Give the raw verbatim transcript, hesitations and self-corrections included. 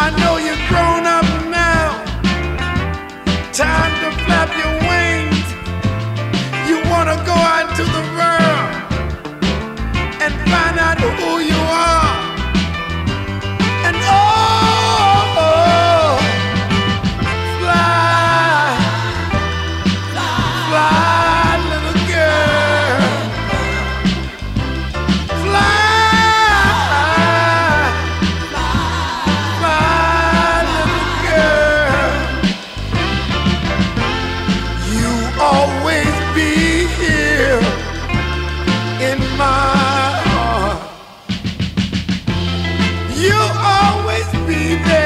know you're grown up now. Time to flap your wings. You wanna go out to the world and find out who you are. And oh, oh fly, fly, little girl, fly. Always be here in my heart. You always be there.